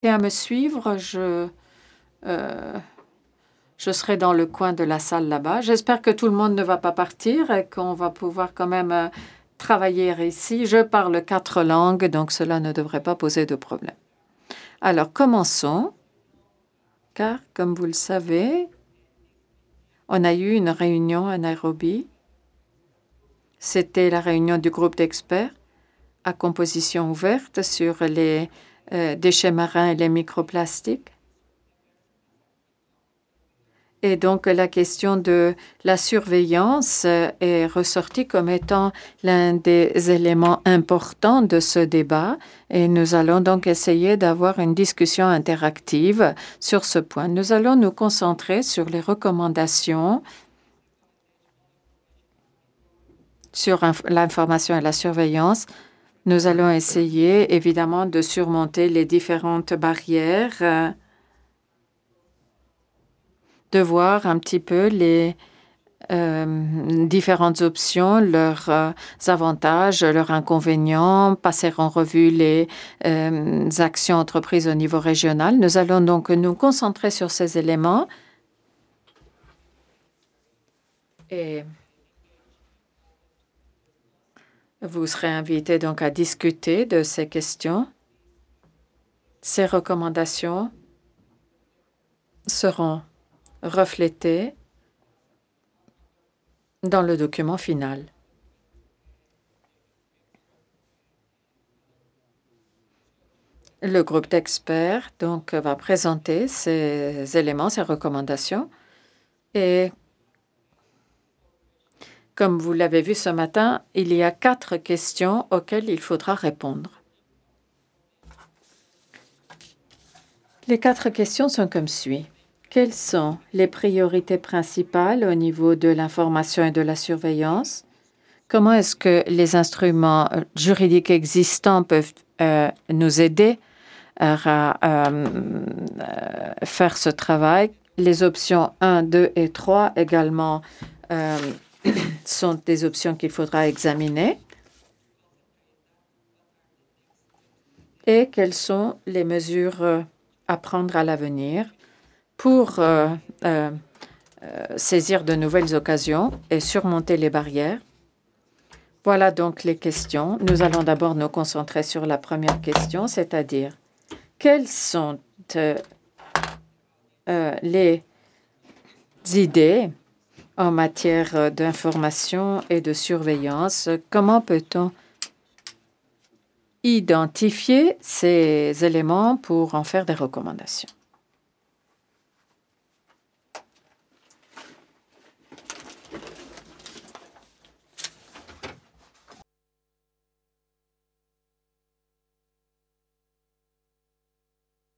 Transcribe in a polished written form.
Et à me suivre, je serai dans le coin de la salle là-bas. J'espère que tout le monde ne va pas partir et qu'on va pouvoir quand même travailler ici. Je parle 4 langues, donc cela ne devrait pas poser de problème. Alors, commençons, car comme vous le savez, on a eu une réunion à Nairobi. C'était la réunion du groupe d'experts à composition ouverte sur les déchets marins et les microplastiques. Et donc, la question de la surveillance est ressortie comme étant l'un des éléments importants de ce débat. Et nous allons donc essayer d'avoir une discussion interactive sur ce point. Nous allons nous concentrer sur les recommandations sur l'information et la surveillance. Nous allons essayer, évidemment, de surmonter les différentes barrières, de voir un petit peu les différentes options, leurs avantages, leurs inconvénients, passer en revue les actions entreprises au niveau régional. Nous allons donc nous concentrer sur ces éléments et vous serez invités donc à discuter de ces questions. Ces recommandations seront reflétées dans le document final. Le groupe d'experts donc va présenter ces éléments, ces recommandations. Et comme vous l'avez vu ce matin, il y a 4 questions auxquelles il faudra répondre. Les 4 questions sont comme suit. Quelles sont les priorités principales au niveau de l'information et de la surveillance? Comment est-ce que les instruments juridiques existants peuvent nous aider à faire ce travail? Les options 1, 2 et 3 également sont des options qu'il faudra examiner. Et quelles sont les mesures à prendre à l'avenir pour saisir de nouvelles occasions et surmonter les barrières? Voilà donc les questions. Nous allons d'abord nous concentrer sur la première question, c'est-à-dire quelles sont les idées en matière d'information et de surveillance? Comment peut-on identifier ces éléments pour en faire des recommandations?